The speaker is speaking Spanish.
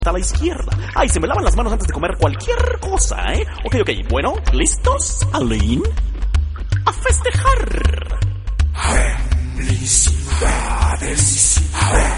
a la izquierda. Ay, se me lavan las manos antes de comer cualquier cosa, ¿eh? Ok, bueno, ¿listos? Aline, a festejar. Felicidades.